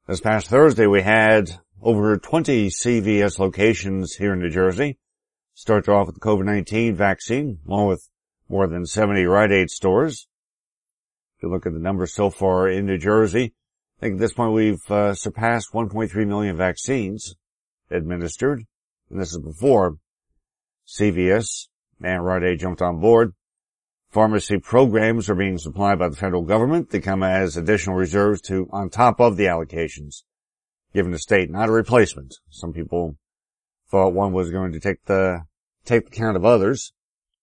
This past Thursday, we had over 20 CVS locations here in New Jersey start off with the COVID-19 vaccine, along with more than 70 Rite Aid stores. If you look at the numbers so far in New Jersey, I think at this point we've surpassed 1.3 million vaccines administered, and this is before CVS and Rite Aid jumped on board. Pharmacy programs are being supplied by the federal government. They come as additional reserves on top of the allocations given the state, not a replacement. Some people thought one was going to take the count of others.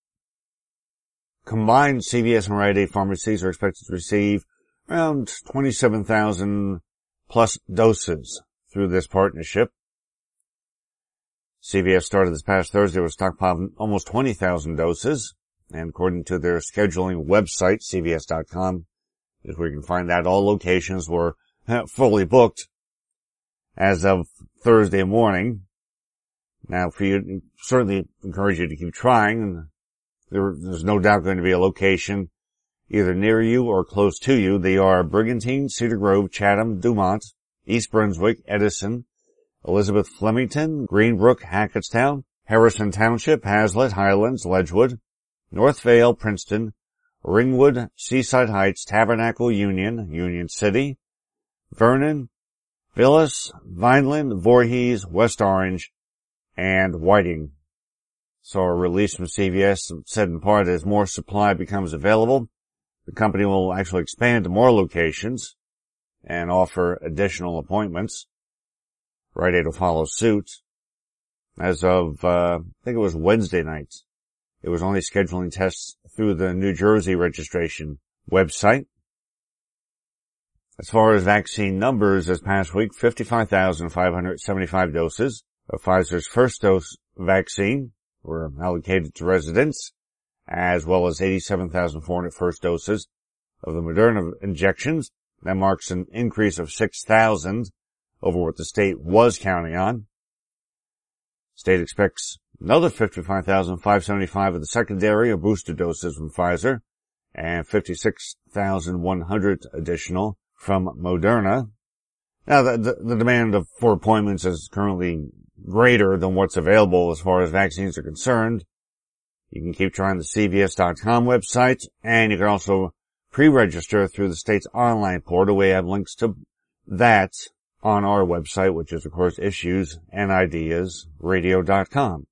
Combined CVS and Rite Aid pharmacies are expected to receive around 27,000 plus doses through this partnership. CVS started this past Thursday with stockpiling almost 20,000 doses. And according to their scheduling website, CVS.com, is where you can find that all locations were fully booked as of Thursday morning. Now, for you, certainly encourage you to keep trying. There's no doubt going to be a location either near you or close to you. They are Brigantine, Cedar Grove, Chatham, Dumont, East Brunswick, Edison, Elizabeth, Flemington, Greenbrook, Hackettstown, Harrison Township, Hazlet, Highlands, Ledgewood, North Vale, Princeton, Ringwood, Seaside Heights, Tabernacle, Union City, Vernon, Villas, Vineland, Voorhees, West Orange, and Whiting. So a release from CVS said in part as more supply becomes available, the company will actually expand to more locations and offer additional appointments. Rite Aid will follow suit. As of, I think it was Wednesday night, it was only scheduling tests through the New Jersey registration website. As far as vaccine numbers this past week, 55,575 doses of Pfizer's first dose vaccine were allocated to residents, as well as 87,400 first doses of the Moderna injections. That marks an increase of 6,000 over what the state was counting on. State expects another 55,575 of the secondary or booster doses from Pfizer and 56,100 additional from Moderna. Now, the demand for appointments is currently greater than what's available as far as vaccines are concerned. You can keep trying the CVS.com website, and you can also pre-register through the state's online portal. We have links to that on our website, which is, of course, issuesandidesradio.com.